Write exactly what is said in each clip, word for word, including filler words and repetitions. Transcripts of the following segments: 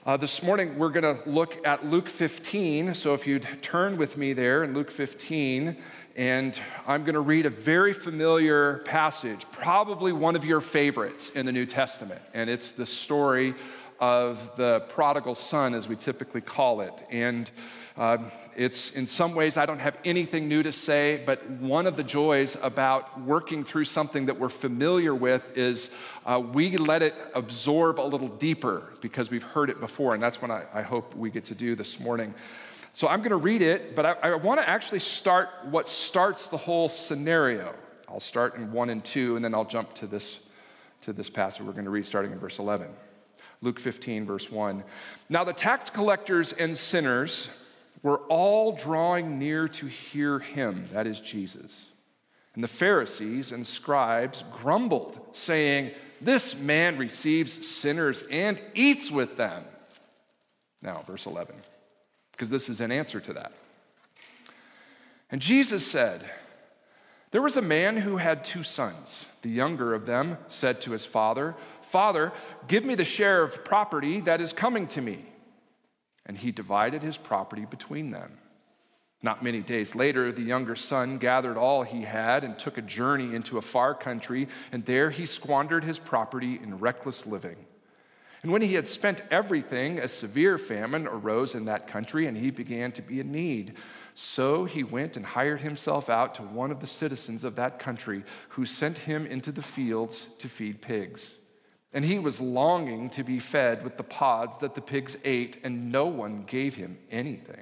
Uh, this morning, we're going to look at Luke fifteen. So if you'd turn with me there in Luke fifteen, and I'm going to read a very familiar passage, probably one of your favorites in the New Testament. And it's the story of the prodigal son, as we typically call it. And uh, it's, in some ways, I don't have anything new to say, but one of the joys about working through something that we're familiar with is uh, we let it absorb a little deeper because we've heard it before, and that's what I, I hope we get to do this morning. So I'm going to read it, but I, I want to actually start what starts the whole scenario. I'll start in one and two, and then I'll jump to this, to this passage we're going to read starting in verse eleven. Luke fifteen, verse one. Now the tax collectors and sinners were all drawing near to hear him, that is Jesus. And the Pharisees and scribes grumbled, saying, "This man receives sinners and eats with them." Now, verse eleven, because this is an answer to that. And Jesus said, "There was a man who had two sons. The younger of them said to his father, 'Father, give me the share of property that is coming to me.' And he divided his property between them. Not many days later, the younger son gathered all he had and took a journey into a far country, and there he squandered his property in reckless living. And when he had spent everything, a severe famine arose in that country, and he began to be in need. So he went and hired himself out to one of the citizens of that country, who sent him into the fields to feed pigs. And he was longing to be fed with the pods that the pigs ate, and no one gave him anything.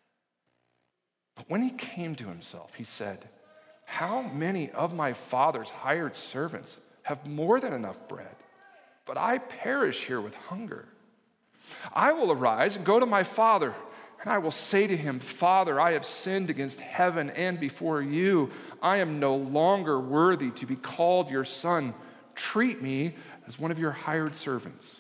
But when he came to himself, he said, 'How many of my father's hired servants have more than enough bread? But I perish here with hunger. I will arise and go to my father, and I will say to him, Father, I have sinned against heaven and before you. I am no longer worthy to be called your son. Treat me as one of your hired servants.'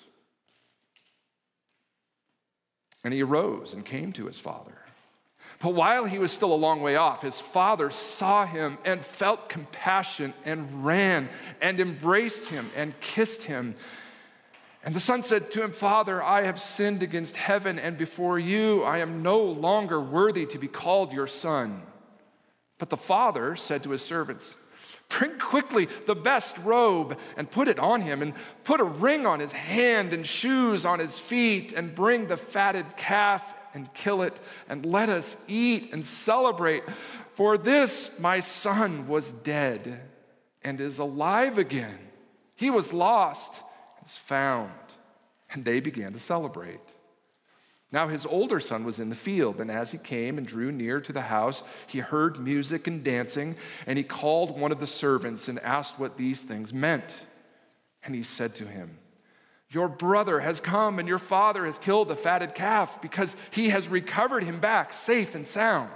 And he arose and came to his father. But while he was still a long way off, his father saw him and felt compassion and ran and embraced him and kissed him. And the son said to him, 'Father, I have sinned against heaven and before you. I am no longer worthy to be called your son.' But the father said to his servants, 'Bring quickly the best robe and put it on him, and put a ring on his hand and shoes on his feet, and bring the fatted calf and kill it, and let us eat and celebrate. For this my son was dead and is alive again. He was lost and is found.' And they began to celebrate. Now his older son was in the field, and as he came and drew near to the house, he heard music and dancing, and he called one of the servants and asked what these things meant. And he said to him, 'Your brother has come, and your father has killed the fatted calf, because he has recovered him back safe and sound.'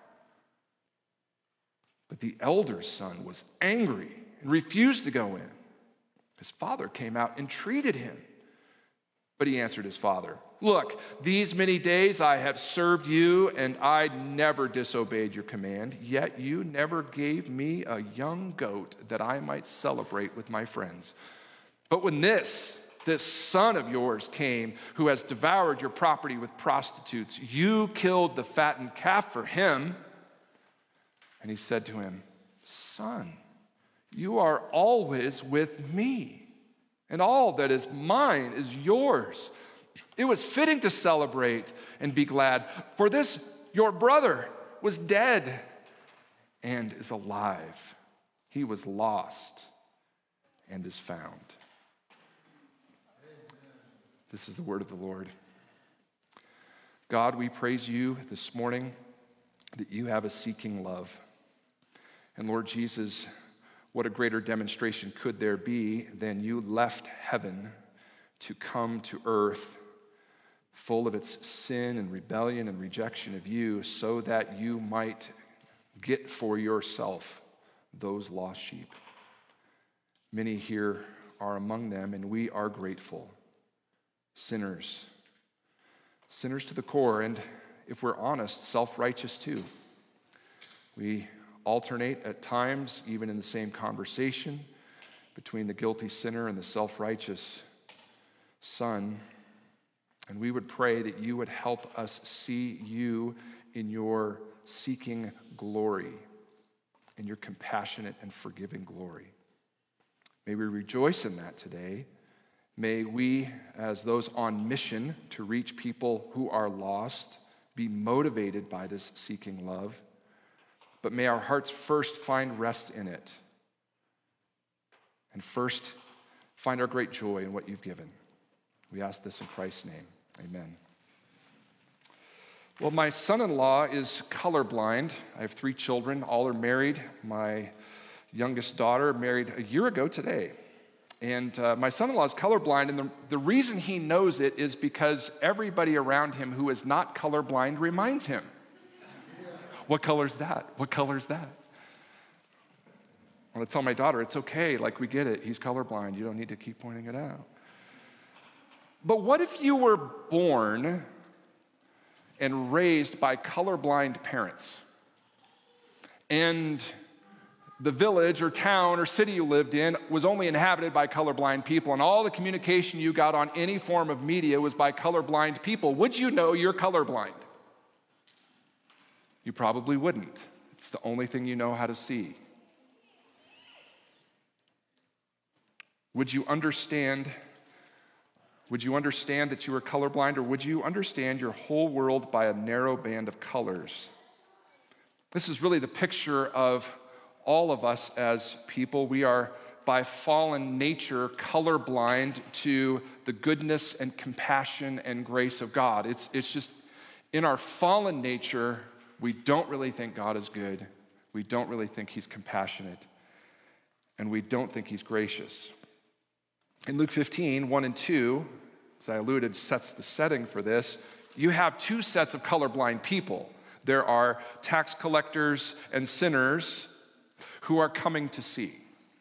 But the elder son was angry and refused to go in. His father came out and entreated him. But he answered his father, 'Look, these many days I have served you, and I never disobeyed your command, yet you never gave me a young goat that I might celebrate with my friends. But when this, this son of yours came, who has devoured your property with prostitutes, you killed the fattened calf for him.' And he said to him, 'Son, you are always with me, and all that is mine is yours. It was fitting to celebrate and be glad, for this your brother was dead and is alive. He was lost and is found.'" This is the word of the Lord. God, we praise you this morning that you have a seeking love. And Lord Jesus, what a greater demonstration could there be than you left heaven to come to earth full of its sin and rebellion and rejection of you, so that you might get for yourself those lost sheep. Many here are among them, and we are grateful. Sinners. Sinners to the core, and if we're honest, self-righteous too. We alternate at times, even in the same conversation, between the guilty sinner and the self-righteous son. And we would pray that you would help us see you in your seeking glory, in your compassionate and forgiving glory. May we rejoice in that today. May we, as those on mission to reach people who are lost, be motivated by this seeking love. But may our hearts first find rest in it, and first find our great joy in what you've given. We ask this in Christ's name. Amen. Well, my son-in-law is colorblind. I have three children. All are married. My youngest daughter married a year ago today. And uh, my son-in-law is colorblind, and the, the reason he knows it is because everybody around him who is not colorblind reminds him. What color is that? What color is that? I want to tell my daughter, it's okay, like we get it. He's colorblind. You don't need to keep pointing it out. But what if you were born and raised by colorblind parents, and the village or town or city you lived in was only inhabited by colorblind people, and all the communication you got on any form of media was by colorblind people? Would you know you're colorblind? You probably wouldn't. It's the only thing you know how to see. Would you understand Would you understand that you were colorblind, or would you understand your whole world by a narrow band of colors? This is really the picture of all of us as people. We are, by fallen nature, colorblind to the goodness and compassion and grace of God. It's, it's just, in our fallen nature, we don't really think God is good. We don't really think he's compassionate. And we don't think he's gracious. In Luke fifteen, one and two, as I alluded, sets the setting for this. You have two sets of colorblind people. There are tax collectors and sinners who are coming to see.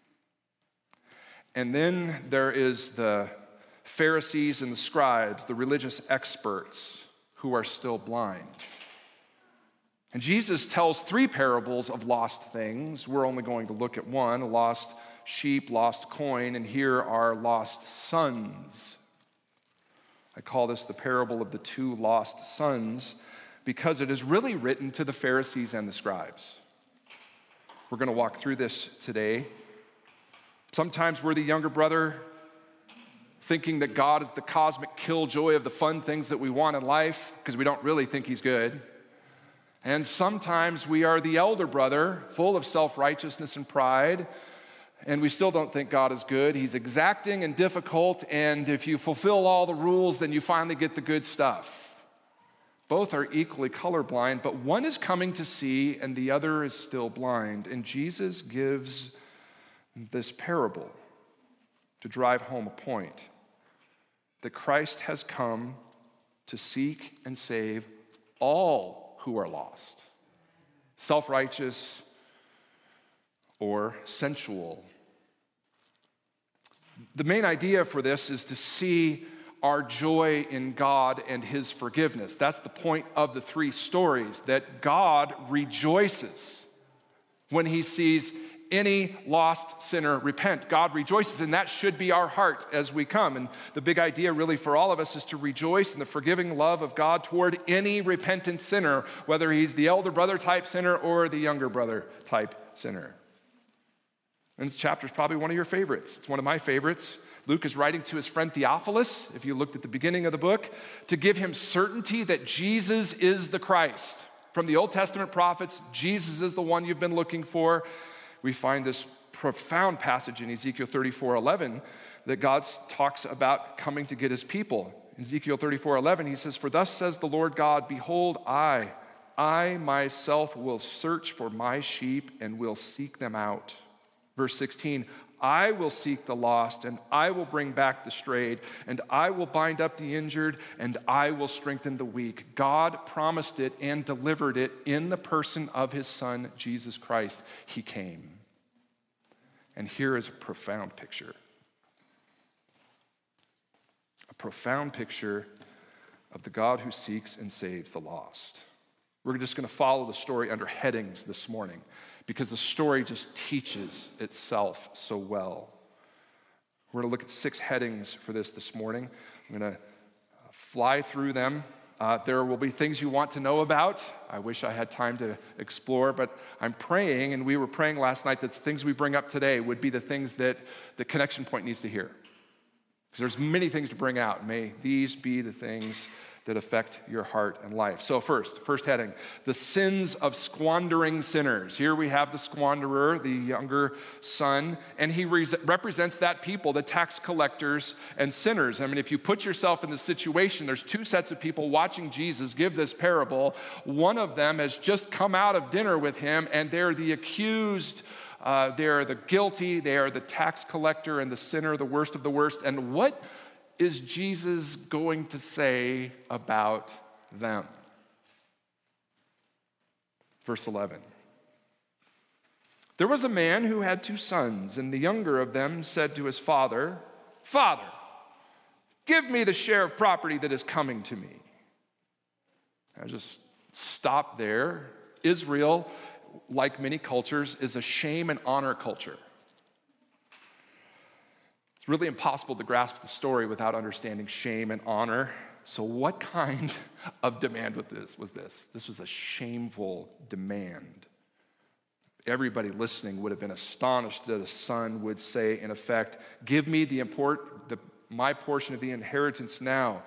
And then there is the Pharisees and the scribes, the religious experts, who are still blind. And Jesus tells three parables of lost things. We're only going to look at one, a lost sheep, lost coin, and here are lost sons. I call this the parable of the two lost sons because it is really written to the Pharisees and the scribes. We're going to walk through this today. Sometimes we're the younger brother, thinking that God is the cosmic killjoy of the fun things that we want in life because we don't really think he's good. And sometimes we are the elder brother, full of self-righteousness and pride, and we still don't think God is good. He's exacting and difficult, and if you fulfill all the rules, then you finally get the good stuff. Both are equally colorblind, but one is coming to see and the other is still blind. And Jesus gives this parable to drive home a point, that Christ has come to seek and save all who are lost, self-righteous or sensual. The main idea for this is to see our joy in God and his forgiveness. That's the point of the three stories, that God rejoices when he sees any lost sinner repent. God rejoices, and that should be our heart as we come. And the big idea really for all of us is to rejoice in the forgiving love of God toward any repentant sinner, whether he's the elder brother type sinner or the younger brother type sinner. And this chapter is probably one of your favorites. It's one of my favorites. Luke is writing to his friend Theophilus, if you looked at the beginning of the book, to give him certainty that Jesus is the Christ. From the Old Testament prophets, Jesus is the one you've been looking for. We find this profound passage in Ezekiel thirty-four eleven that God talks about coming to get his people. In Ezekiel thirty-four eleven, he says, "For thus says the Lord God, behold, I, I myself will search for my sheep and will seek them out." Verse sixteen, "I will seek the lost, and I will bring back the strayed, and I will bind up the injured, and I will strengthen the weak." God promised it and delivered it in the person of his Son, Jesus Christ. He came. And here is a profound picture. A profound picture of the God who seeks and saves the lost. We're just going to follow the story under headings this morning, because the story just teaches itself so well. We're going to look at six headings for this this morning. I'm going to fly through them. Uh, there will be things you want to know about. I wish I had time to explore, but I'm praying, and we were praying last night that the things we bring up today would be the things that the Connection Point needs to hear. Because there's many things to bring out. May these be the things that affect your heart and life. So first, first heading, the sins of squandering sinners. Here we have the squanderer, the younger son, and he re- represents that people, the tax collectors and sinners. I mean, if you put yourself in the situation, there's two sets of people watching Jesus give this parable. One of them has just come out of dinner with him, and they're the accused, uh, they're the guilty, they are the tax collector and the sinner, the worst of the worst. And what is Jesus going to say about them? Verse eleven. There was a man who had two sons, and the younger of them said to his father, "Father, give me the share of property that is coming to me." I just stop there. Israel, like many cultures, is a shame and honor culture. It's really impossible to grasp the story without understanding shame and honor. So what kind of demand was this? Was this? This was a shameful demand. Everybody listening would have been astonished that a son would say, in effect, "Give me the import, the, my portion of the inheritance now.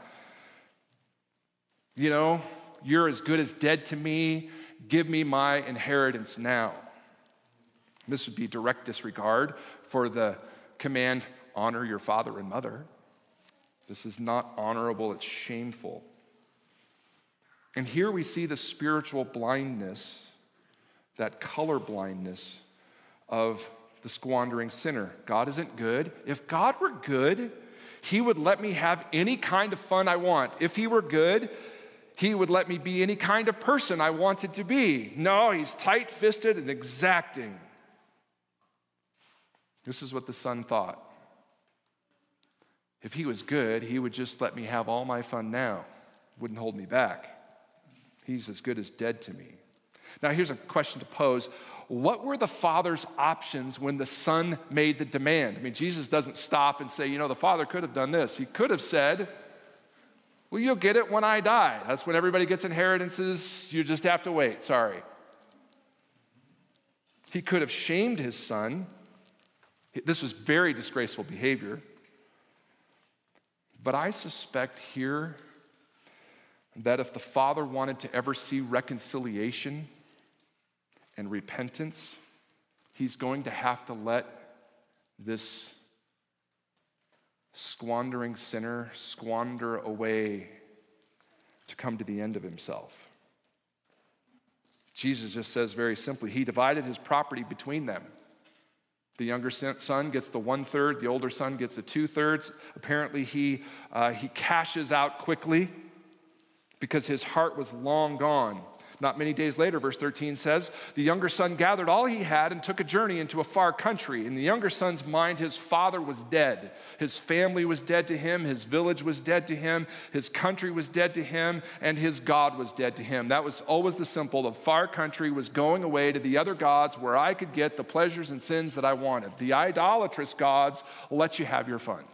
You know, you're as good as dead to me. Give me my inheritance now." This would be direct disregard for the command, "Honor your father and mother." This is not honorable, it's shameful. And here we see the spiritual blindness, that color blindness of the squandering sinner. God isn't good. If God were good, he would let me have any kind of fun I want. If he were good, he would let me be any kind of person I wanted to be. No, he's tight-fisted and exacting. This is what the son thought. If he was good, he would just let me have all my fun now. Wouldn't hold me back. He's as good as dead to me. Now, here's a question to pose. What were the father's options when the son made the demand? I mean, Jesus doesn't stop and say, you know, the father could have done this. He could have said, well, you'll get it when I die. That's when everybody gets inheritances. You just have to wait. Sorry. He could have shamed his son. This was very disgraceful behavior. But I suspect here that if the father wanted to ever see reconciliation and repentance, he's going to have to let this squandering sinner squander away to come to the end of himself. Jesus just says very simply, he divided his property between them. The younger son gets the one-third, the older son gets the two-thirds. Apparently he, uh, he cashes out quickly because his heart was long gone. Not many days later, verse thirteen says, the younger son gathered all he had and took a journey into a far country. In the younger son's mind, his father was dead. His family was dead to him. His village was dead to him. His country was dead to him. And his God was dead to him. That was always the simple. The far country was going away to the other gods where I could get the pleasures and sins that I wanted. The idolatrous gods will let you have your fun.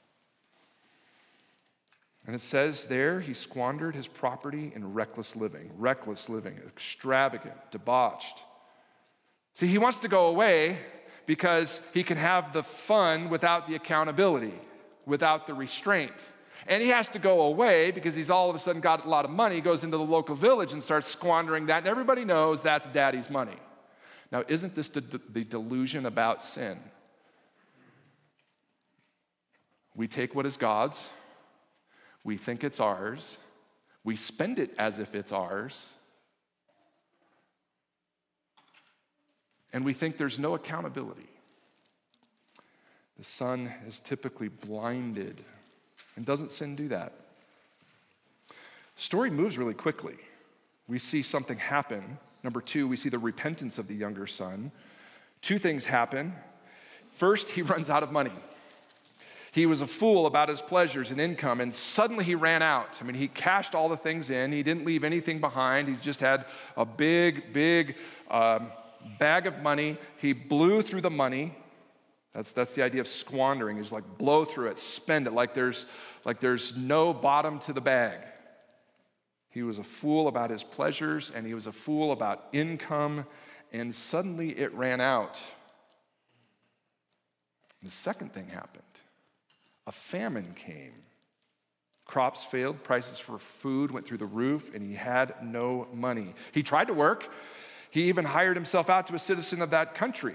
And it says there, he squandered his property in reckless living. Reckless living, extravagant, debauched. See, he wants to go away because he can have the fun without the accountability, without the restraint. And he has to go away because he's all of a sudden got a lot of money, goes into the local village and starts squandering that, and everybody knows that's daddy's money. Now, isn't this the, the delusion about sin? We take what is God's, we think it's ours. We spend it as if it's ours. And we think there's no accountability. The son is typically blinded. And doesn't sin do that? The story moves really quickly. We see something happen. Number two, we see the repentance of the younger son. Two things happen. First, he runs out of money. He was a fool about his pleasures and income, and suddenly he ran out. I mean, he cashed all the things in. He didn't leave anything behind. He just had a big, big um, bag of money. He blew through the money. That's, that's the idea of squandering, is like blow through it, spend it, like there's, like there's no bottom to the bag. He was a fool about his pleasures, and he was a fool about income, and suddenly it ran out. The second thing happened. A famine came. Crops failed, prices for food went through the roof, and he had no money. He tried to work. He even hired himself out to a citizen of that country.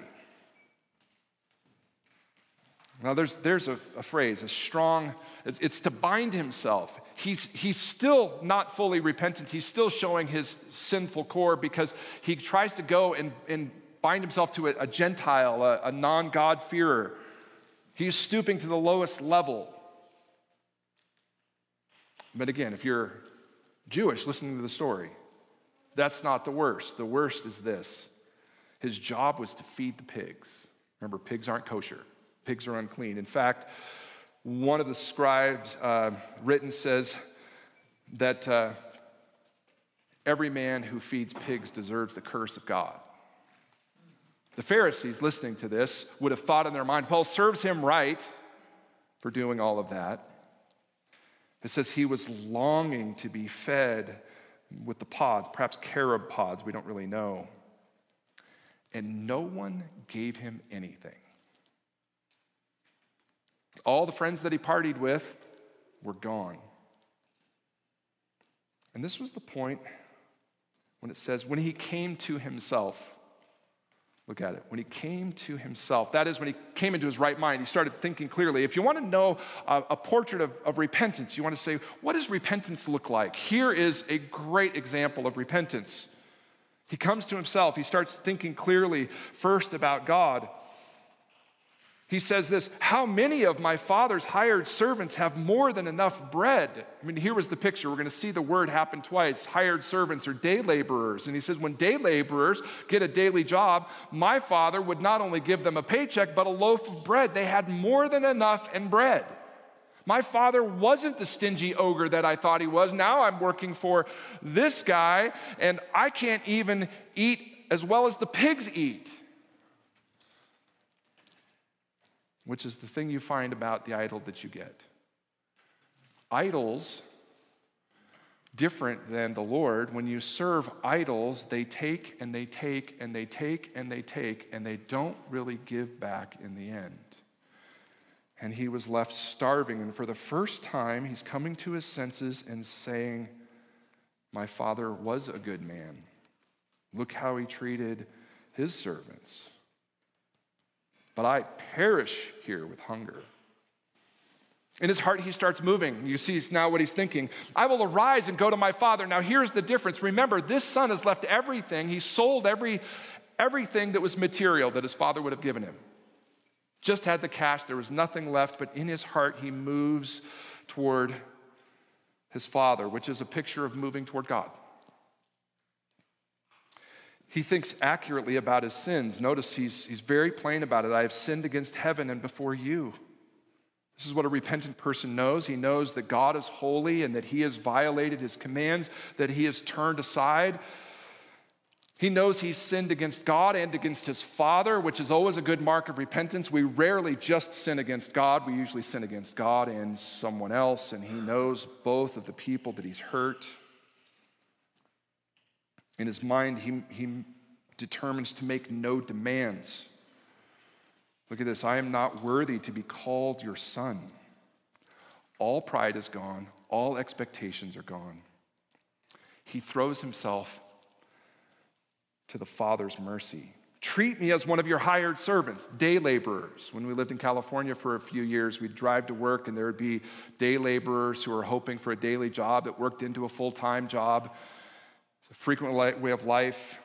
Now, there's, there's a, a phrase, a strong, it's, it's to bind himself. He's, he's still not fully repentant. He's still showing his sinful core because he tries to go and, and bind himself to a, a Gentile, a, a non-God-fearer. He's stooping to the lowest level. But again, if you're Jewish listening to the story, that's not the worst. The worst is this. His job was to feed the pigs. Remember, pigs aren't kosher. Pigs are unclean. In fact, one of the scribes uh, written says that uh, every man who feeds pigs deserves the curse of God. The Pharisees listening to this would have thought in their mind, well, serves him right for doing all of that. It says he was longing to be fed with the pods, perhaps carob pods, we don't really know. And no one gave him anything. All the friends that he partied with were gone. And this was the point when it says, when he came to himself. Look at it. When he came to himself, that is when he came into his right mind, he started thinking clearly. If you want to know a, a portrait of, of repentance, you want to say, what does repentance look like? Here is a great example of repentance. He comes to himself. He starts thinking clearly first about God. He says this, how many of my father's hired servants have more than enough bread? I mean, here was the picture. We're going to see the word happen twice. Hired servants or day laborers. And he says, when day laborers get a daily job, my father would not only give them a paycheck, but a loaf of bread. They had more than enough in bread. My father wasn't the stingy ogre that I thought he was. Now I'm working for this guy, and I can't even eat as well as the pigs eat. Which is the thing you find about the idol that you get. Idols, different than the Lord, when you serve idols, they take and they take and they take and they take, and they don't really give back in the end. And he was left starving, and for the first time, he's coming to his senses and saying, my father was a good man. Look how he treated his servants. But I perish here with hunger. In his heart, he starts moving. You see now what he's thinking. I will arise and go to my father. Now, here's the difference. Remember, this son has left everything. He sold every, everything that was material that his father would have given him. Just had the cash. There was nothing left. But in his heart, he moves toward his father, which is a picture of moving toward God. He thinks accurately about his sins. Notice he's, he's very plain about it. I have sinned against heaven and before you. This is what a repentant person knows. He knows that God is holy and that he has violated his commands, that he has turned aside. He knows he's sinned against God and against his father, which is always a good mark of repentance. We rarely just sin against God. We usually sin against God and someone else, and he knows both of the people that he's hurt. In his mind, he, he determines to make no demands. Look at this. I am not worthy to be called your son. All pride is gone. All expectations are gone. He throws himself to the Father's mercy. Treat me as one of your hired servants, day laborers. When we lived in California for a few years, we'd drive to work and there would be day laborers who were hoping for a daily job that worked into a full-time job. It's a frequent way of life.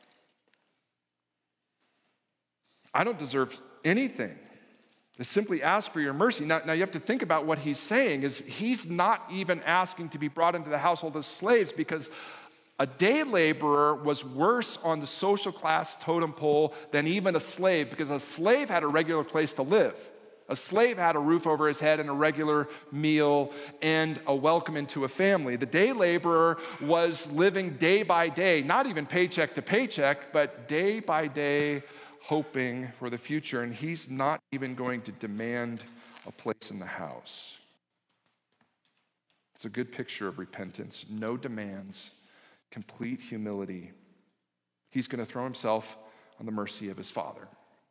I don't deserve anything. I simply ask for your mercy. Now, now you have to think about what he's saying is he's not even asking to be brought into the household as slaves, because a day laborer was worse on the social class totem pole than even a slave, because a slave had a regular place to live. A slave had a roof over his head and a regular meal and a welcome into a family. The day laborer was living day by day, not even paycheck to paycheck, but day by day, hoping for the future, and he's not even going to demand a place in the house. It's a good picture of repentance. No demands, complete humility. He's going to throw himself on the mercy of his Father.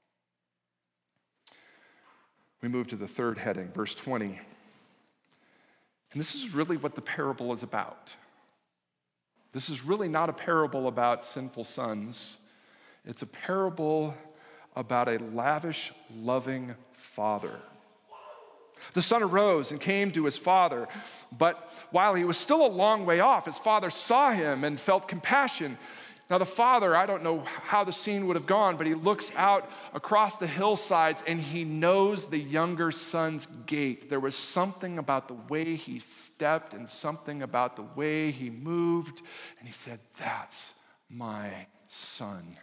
We move to the third heading, verse twenty. And this is really what the parable is about. This is really not a parable about sinful sons. It's a parable about a lavish, loving father. The son arose and came to his father, but while he was still a long way off, his father saw him and felt compassion. Now the father, I don't know how the scene would have gone, but he looks out across the hillsides and he knows the younger son's gait. There was something about the way he stepped and something about the way he moved, and he said, "That's my son."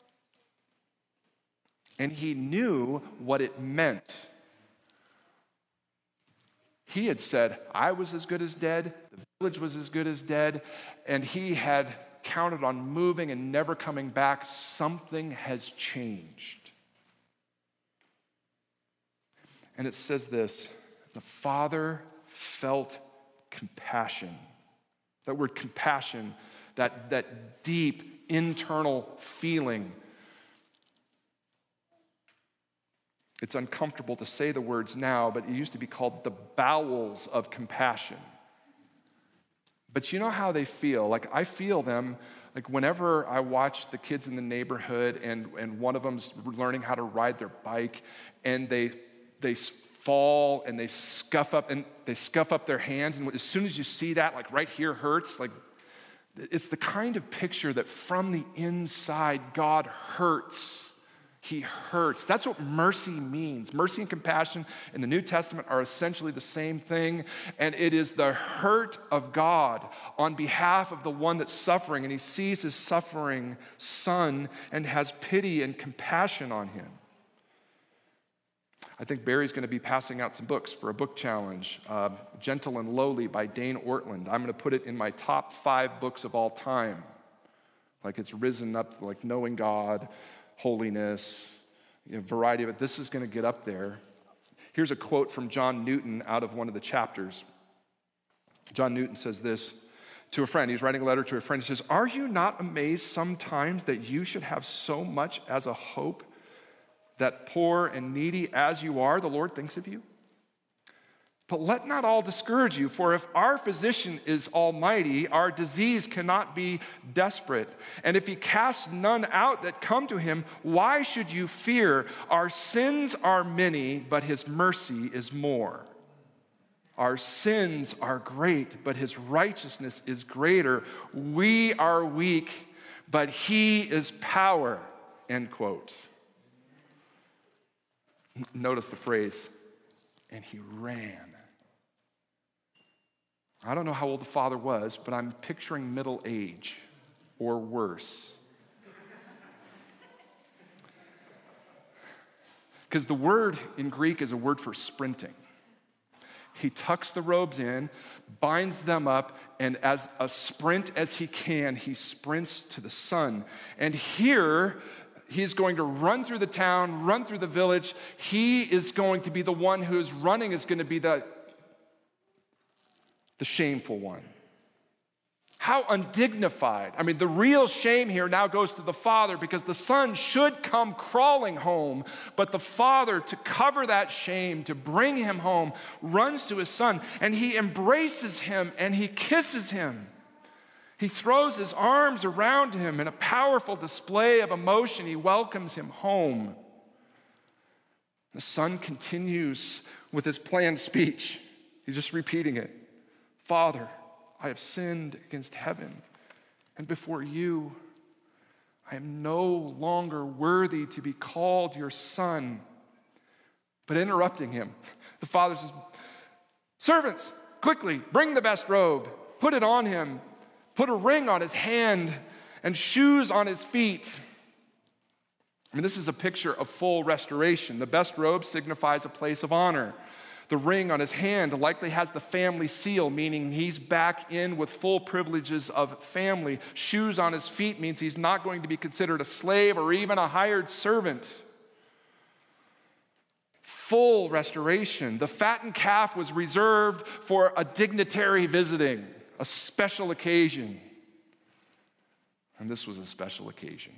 And he knew what it meant. He had said, I was as good as dead, the village was as good as dead, and he had counted on moving and never coming back. Something has changed. And it says this, the father felt compassion. That word compassion, that, that deep internal feeling. It's uncomfortable to say the words now, but it used to be called the bowels of compassion. But you know how they feel? Like, I feel them, like whenever I watch the kids in the neighborhood and, and one of them's learning how to ride their bike and they they fall and they scuff up and they scuff up their hands, and as soon as you see that, like right here hurts, like it's the kind of picture that from the inside God hurts. He hurts. That's what mercy means. Mercy and compassion in the New Testament are essentially the same thing, and it is the hurt of God on behalf of the one that's suffering, and he sees his suffering son and has pity and compassion on him. I think Barry's going to be passing out some books for a book challenge, uh, Gentle and Lowly by Dane Ortland. I'm going to put it in my top five books of all time. Like, it's risen up, like Knowing God, Holiness, you know, variety of it. This is going to get up there. Here's a quote from John Newton out of one of the chapters. John Newton says this to a friend. He's writing a letter to a friend. He says, "Are you not amazed sometimes that you should have so much as a hope that poor and needy as you are, the Lord thinks of you? But let not all discourage you, for if our physician is almighty, our disease cannot be desperate. And if he casts none out that come to him, why should you fear? Our sins are many, but his mercy is more. Our sins are great, but his righteousness is greater. We are weak, but he is power." End quote. Notice the phrase, and he ran. I don't know how old the father was, but I'm picturing middle age or worse. Because the word in Greek is a word for sprinting. He tucks the robes in, binds them up, and as a sprint as he can, he sprints to the son. And here, he's going to run through the town, run through the village. He is going to be the one who is running, is going to be the the shameful one. How undignified. I mean, the real shame here now goes to the father, because the son should come crawling home, but the father, to cover that shame, to bring him home, runs to his son, and he embraces him and he kisses him. He throws his arms around him in a powerful display of emotion. He welcomes him home. The son continues with his planned speech. He's just repeating it. "Father, I have sinned against heaven and before you. I am no longer worthy to be called your son." But interrupting him, the father says, "Servants, quickly, bring the best robe, put it on him, put a ring on his hand and shoes on his feet." I mean, this is a picture of full restoration. The best robe signifies a place of honor. The ring on his hand likely has the family seal, meaning he's back in with full privileges of family. Shoes on his feet means he's not going to be considered a slave or even a hired servant. Full restoration. The fattened calf was reserved for a dignitary visiting, a special occasion. And this was a special occasion.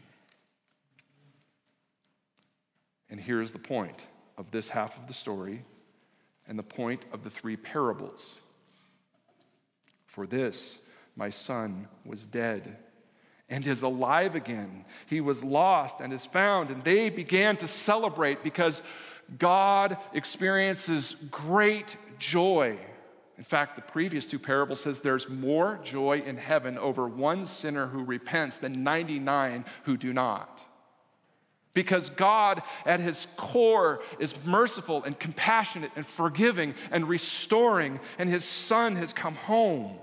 And here's the point of this half of the story and the point of the three parables. For this, my son was dead and is alive again. He was lost and is found. And they began to celebrate because God experiences great joy. In fact, the previous two parables says there's more joy in heaven over one sinner who repents than ninety-nine who do not. Because God, at his core, is merciful and compassionate and forgiving and restoring, and his son has come home.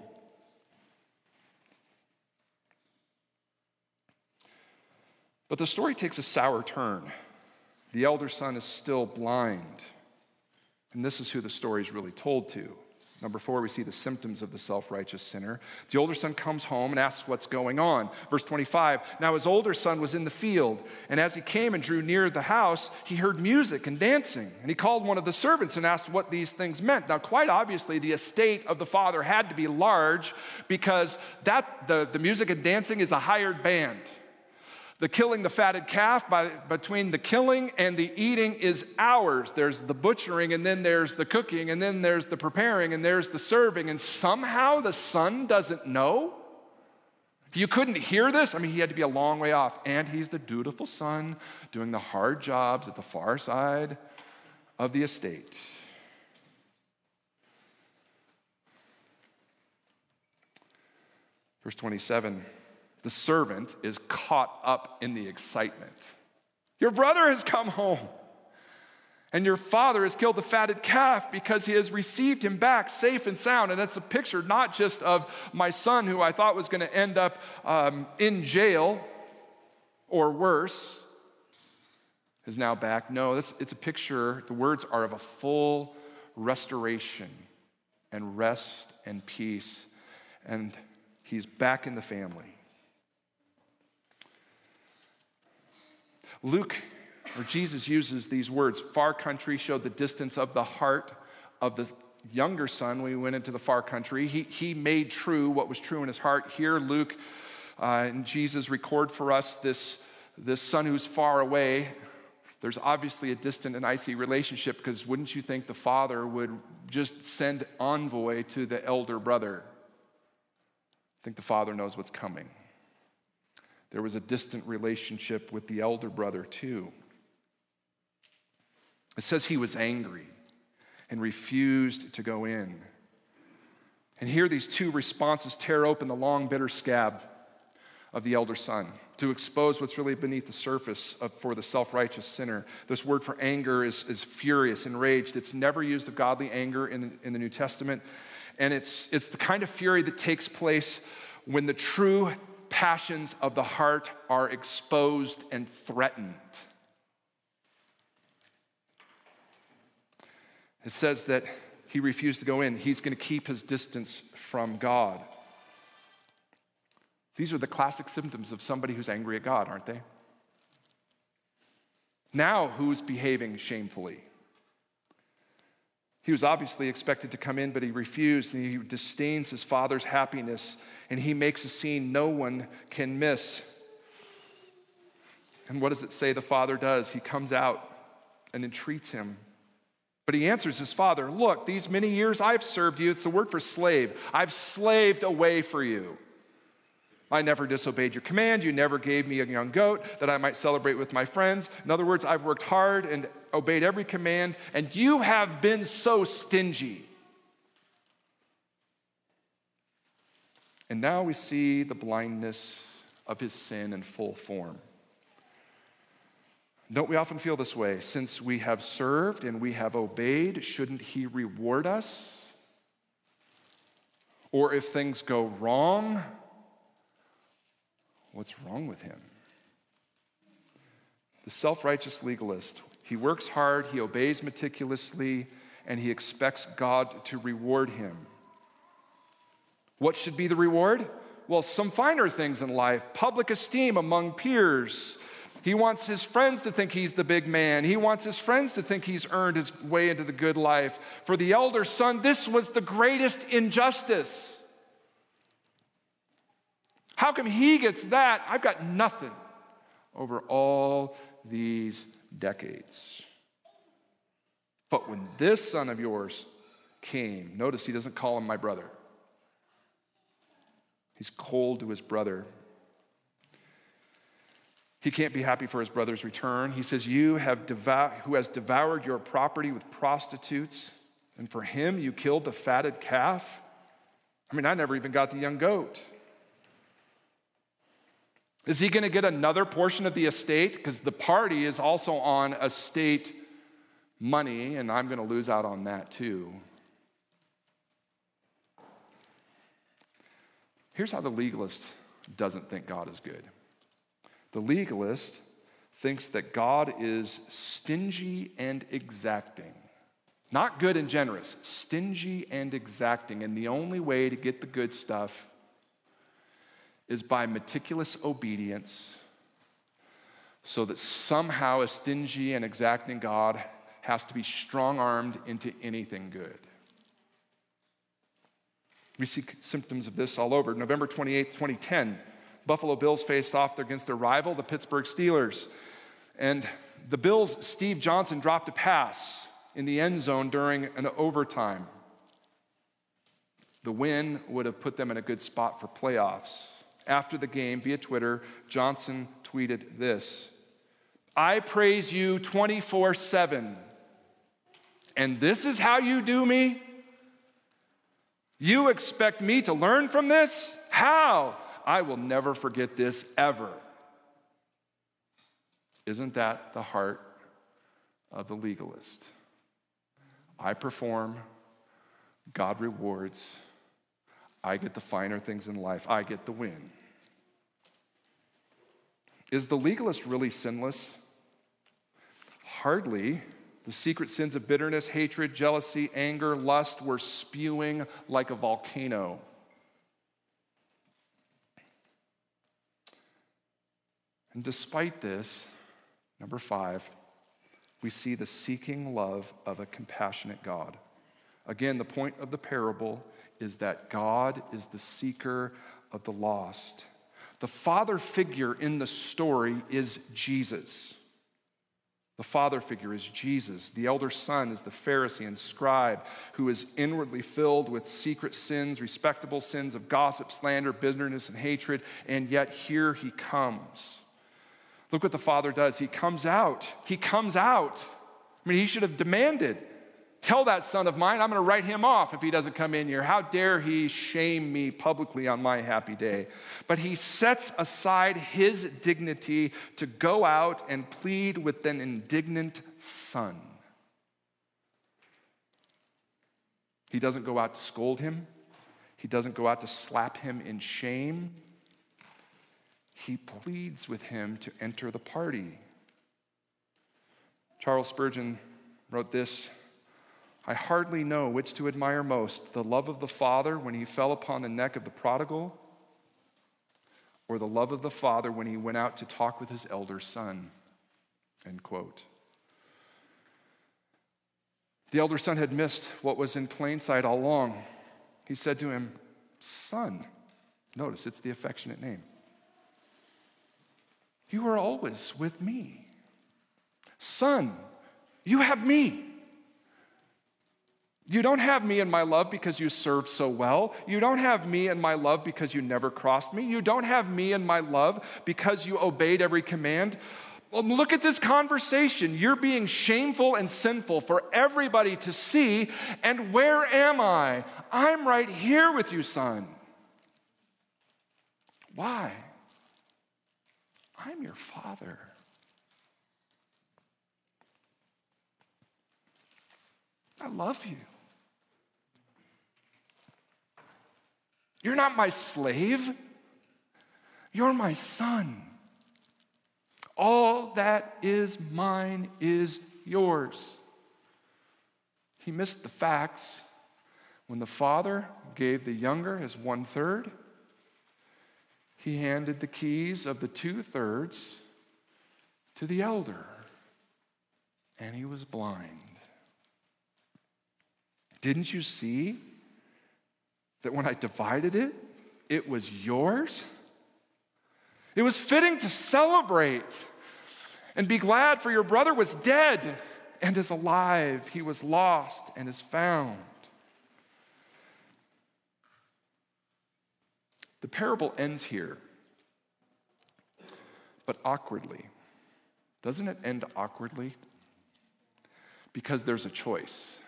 But the story takes a sour turn. The elder son is still blind. And this is who the story is really told to. Number four, we see the symptoms of the self-righteous sinner. The older son comes home and asks what's going on. Verse twenty-five, now his older son was in the field, and as he came and drew near the house, he heard music and dancing. And he called one of the servants and asked what these things meant. Now, quite obviously, the estate of the father had to be large because that the, the music and dancing is a hired band. The killing the fatted calf, by, between the killing and the eating is hours. There's the butchering, and then there's the cooking, and then there's the preparing, and there's the serving, and somehow the son doesn't know? You couldn't hear this? I mean, he had to be a long way off, and he's the dutiful son doing the hard jobs at the far side of the estate. Verse twenty-seven. The servant is caught up in the excitement. Your brother has come home, and your father has killed the fatted calf because he has received him back safe and sound. And that's a picture not just of my son, who I thought was going to end up um, in jail or worse, is now back. No, that's, it's a picture, the words are of a full restoration and rest and peace, and he's back in the family. Luke, or Jesus, uses these words. Far country showed the distance of the heart of the younger son when he went into the far country. He, he made true what was true in his heart. Here, Luke uh, and Jesus record for us this, this son who's far away. There's obviously a distant and icy relationship, because wouldn't you think the father would just send envoy to the elder brother? I think the father knows what's coming. There was a distant relationship with the elder brother too. It says he was angry and refused to go in. And here these two responses tear open the long, bitter scab of the elder son to expose what's really beneath the surface of, for the self-righteous sinner. This word for anger is, is furious, enraged. It's never used of godly anger in, in the New Testament. And it's, it's the kind of fury that takes place when the true passions of the heart are exposed and threatened. It says that he refused to go in. He's going to keep his distance from God. These are the classic symptoms of somebody who's angry at God, aren't they? Now, who's behaving shamefully? He was obviously expected to come in, but he refused, and he disdains his father's happiness, and he makes a scene no one can miss. And what does it say the father does? He comes out and entreats him. But he answers his father, look, these many years I've served you. It's the word for slave. I've slaved away for you. I never disobeyed your command. You never gave me a young goat that I might celebrate with my friends. In other words, I've worked hard and obeyed every command, and you have been so stingy. And now we see the blindness of his sin in full form. Don't we often feel this way? Since we have served and we have obeyed, shouldn't he reward us? Or if things go wrong, what's wrong with him? The self-righteous legalist, he works hard, he obeys meticulously, and he expects God to reward him. What should be the reward? Well, some finer things in life, public esteem among peers. He wants his friends to think he's the big man. He wants his friends to think he's earned his way into the good life. For the elder son, this was the greatest injustice. How come he gets that? I've got nothing over all these decades. But when this son of yours came, notice he doesn't call him my brother. He's cold to his brother. He can't be happy for his brother's return. He says, you have devoured, who has devoured your property with prostitutes, and for him you killed the fatted calf? I mean, I never even got the young goat. Is he going to get another portion of the estate? Because the party is also on estate money, and I'm going to lose out on that too. Here's how the legalist doesn't think God is good. The legalist thinks that God is stingy and exacting. Not good and generous, stingy and exacting. And the only way to get the good stuff is by meticulous obedience, so that somehow a stingy and exacting God has to be strong-armed into anything good. We see symptoms of this all over. November twenty-eighth, twenty ten, Buffalo Bills faced off against their rival, the Pittsburgh Steelers. And the Bills' Steve Johnson dropped a pass in the end zone during an overtime. The win would have put them in a good spot for playoffs. After the game, via Twitter, Johnson tweeted this: I praise you twenty-four seven, and this is how you do me? You expect me to learn from this? How? I will never forget this ever. Isn't that the heart of the legalist? I perform, God rewards, I get the finer things in life, I get the win. Is the legalist really sinless? Hardly. The secret sins of bitterness, hatred, jealousy, anger, lust were spewing like a volcano. And despite this, number five, we see the seeking love of a compassionate God. Again, the point of the parable is that God is the seeker of the lost. The father figure in the story is Jesus. The father figure is Jesus. The elder son is the Pharisee and scribe who is inwardly filled with secret sins, respectable sins of gossip, slander, bitterness, and hatred, and yet here he comes. Look what the father does. He comes out. He comes out. I mean, he should have demanded, tell that son of mine, I'm going to write him off if he doesn't come in here. How dare he shame me publicly on my happy day? But he sets aside his dignity to go out and plead with an indignant son. He doesn't go out to scold him. He doesn't go out to slap him in shame. He pleads with him to enter the party. Charles Spurgeon wrote this: I hardly know which to admire most, the love of the father when he fell upon the neck of the prodigal, or the love of the father when he went out to talk with his elder son. End quote. The elder son had missed what was in plain sight all along. He said to him, son, notice it's the affectionate name, you are always with me. Son, you have me. You don't have me in my love because you served so well. You don't have me in my love because you never crossed me. You don't have me in my love because you obeyed every command. Well, look at this conversation. You're being shameful and sinful for everybody to see. And where am I? I'm right here with you, son. Why? I'm your father. I love you. You're not my slave. You're my son. All that is mine is yours. He missed the facts. When the father gave the younger his one-third, he handed the keys of the two-thirds to the elder, and he was blind. Didn't you see that when I divided it, it was yours? It was fitting to celebrate and be glad, for your brother was dead and is alive. He was lost and is found. The parable ends here, but awkwardly. Doesn't it end awkwardly? Because there's a choice.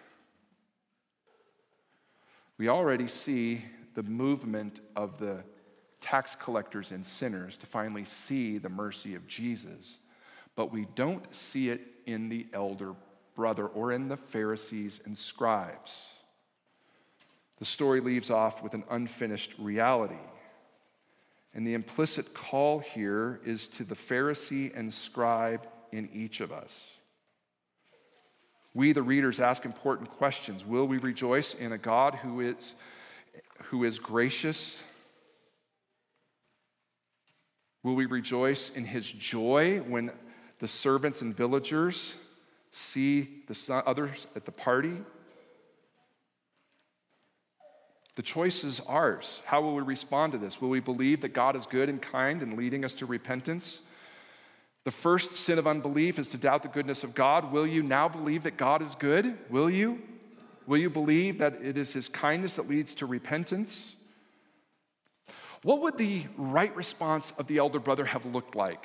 We already see the movement of the tax collectors and sinners to finally see the mercy of Jesus, but we don't see it in the elder brother or in the Pharisees and scribes. The story leaves off with an unfinished reality. And the implicit call here is to the Pharisee and scribe in each of us. We, the readers, ask important questions. Will we rejoice in a God who is, who is gracious? Will we rejoice in his joy when the servants and villagers see the son, others at the party? The choice is ours. How will we respond to this? Will we believe that God is good and kind and leading us to repentance? The first sin of unbelief is to doubt the goodness of God. Will you now believe that God is good? Will you? Will you believe that it is his kindness that leads to repentance? What would the right response of the elder brother have looked like?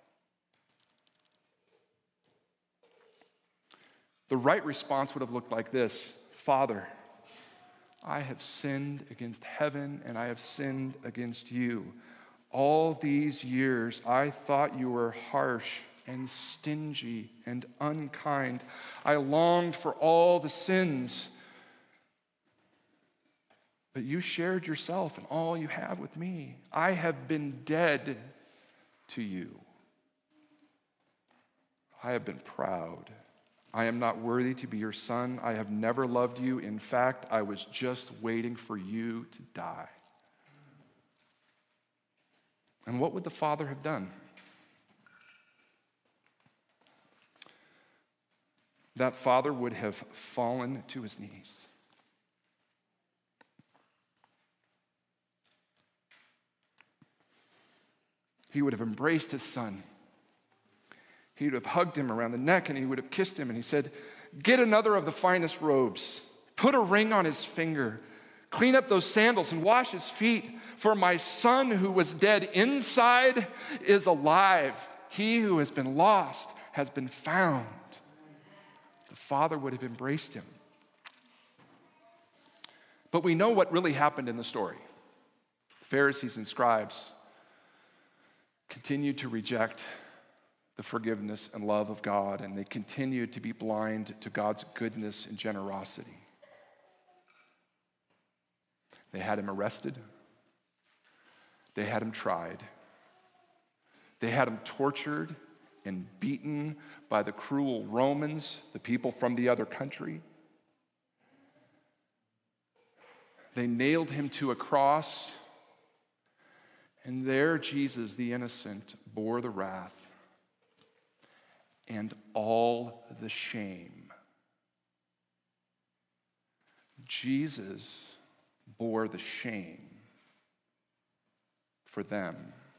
The right response would have looked like this: Father, I have sinned against heaven and I have sinned against you. All these years I thought you were harsh and stingy and unkind. I longed for all the sins, but you shared yourself and all you have with me. I have been dead to you. I have been proud. I am not worthy to be your son. I have never loved you. In fact, I was just waiting for you to die. And what would the father have done? That father would have fallen to his knees. He would have embraced his son. He would have hugged him around the neck and he would have kissed him, and he said, get another of the finest robes, put a ring on his finger, clean up those sandals and wash his feet, for my son who was dead inside is alive. He who has been lost has been found. The father would have embraced him. But we know what really happened in the story. Pharisees and scribes continued to reject the forgiveness and love of God, and they continued to be blind to God's goodness and generosity. They had him arrested. They had him tried. They had him tortured and beaten by the cruel Romans, the people from the other country. They nailed him to a cross, and there Jesus, the innocent, bore the wrath and all the shame. Jesus bore the shame for them.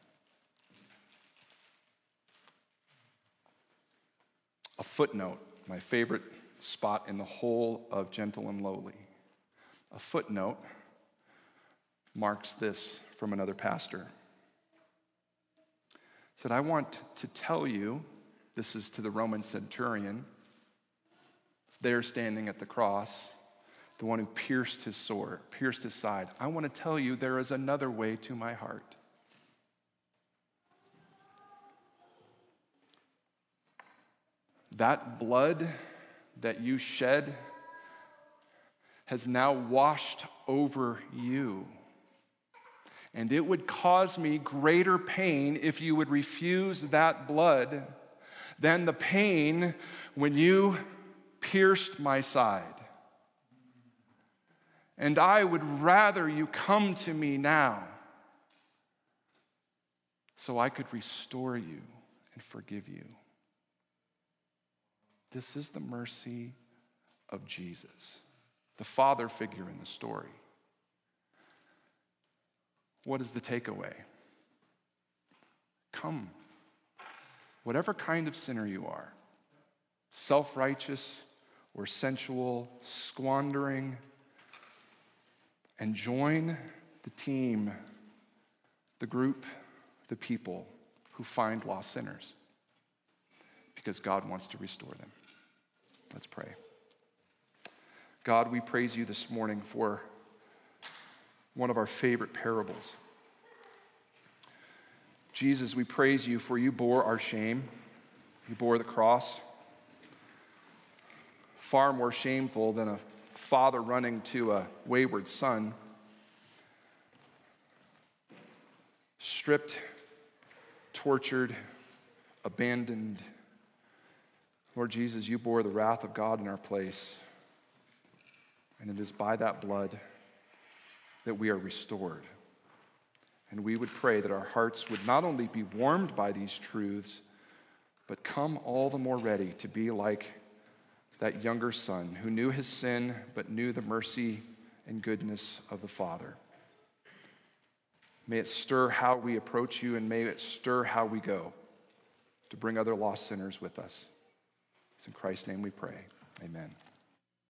A footnote, my favorite spot in the whole of Gentle and Lowly. A footnote marks this from another pastor. It said, I want to tell you, this is to the Roman centurion, there standing at the cross, the one who pierced his sword, pierced his side. I want to tell you there is another way to my heart. That blood that you shed has now washed over you. And it would cause me greater pain if you would refuse that blood than the pain when you pierced my side. And I would rather you come to me now so I could restore you and forgive you. This is the mercy of Jesus, the father figure in the story. What is the takeaway? Come, whatever kind of sinner you are, self-righteous or sensual, squandering, and join the team, the group, the people who find lost sinners, because God wants to restore them. Let's pray. God, we praise you this morning for one of our favorite parables. Jesus, we praise you for you bore our shame. You bore the cross. Far more shameful than a father running to a wayward son. Stripped, tortured, abandoned. Lord Jesus, you bore the wrath of God in our place. And it is by that blood that we are restored. And we would pray that our hearts would not only be warmed by these truths, but come all the more ready to be like that younger son who knew his sin, but knew the mercy and goodness of the Father. May it stir how we approach you, and may it stir how we go to bring other lost sinners with us. It's in Christ's name we pray. Amen.